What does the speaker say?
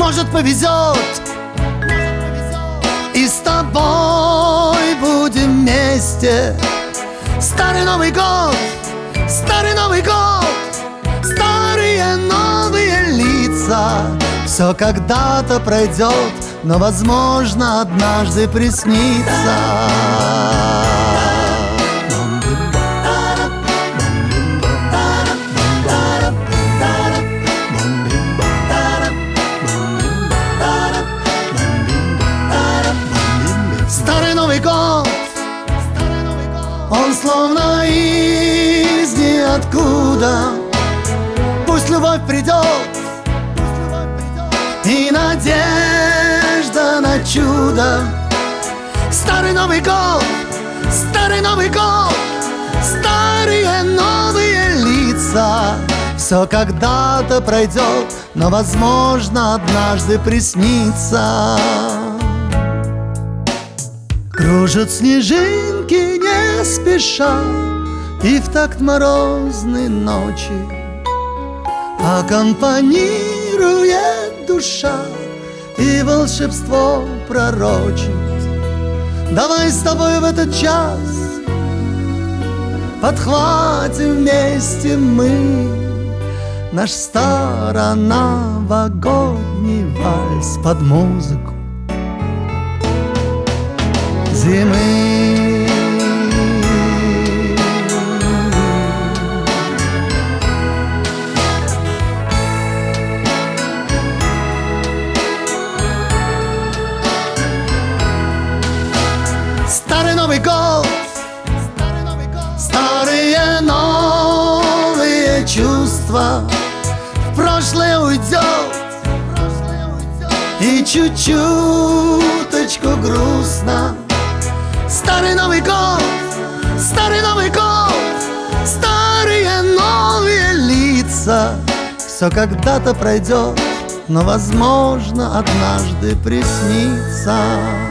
Может, повезет, и с тобой будем вместе. Старый Новый год, старый Новый год, старые новые лица. Все когда-то пройдет, но, возможно, однажды приснится. Старый Новый год, он словно из ниоткуда. Пусть любовь придет и надежда на чудо. Старый Новый год, старый Новый год, старые новые лица. Все когда-то пройдет, но, возможно, однажды приснится. Кружат снежинки не спеша, и в такт морозной ночи аккомпанирует душа, и волшебство пророчит. Давай с тобой в этот час подхватим вместе мы наш староновогодний вальс под музыку зимы. Старый Новый год, старые новые чувства. В прошлое уйдет, и чуть-чуточку грустно. Старый Новый год, старый Новый год, старые новые лица. Все когда-то пройдет, но, возможно, однажды приснится.